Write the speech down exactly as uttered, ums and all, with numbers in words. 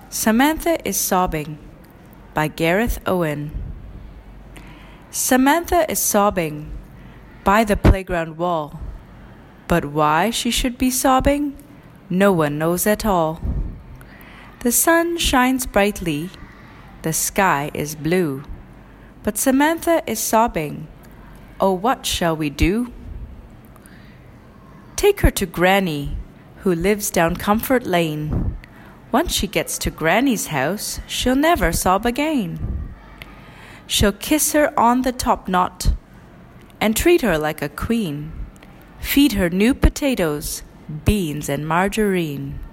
Samantha is Sobbing by Gareth Owen. Samantha is sobbing by the playground wall, but why she should be sobbing, no one knows at all. The sun shines brightly, the sky is blue, but Samantha is sobbing. Oh, what shall we do? Take her to Granny, who lives down Comfort Lane. Once she gets to Granny's house, she'll never sob again. She'll kiss her on the top knot and treat her like a queen. Feed her new potatoes, beans, and margarine.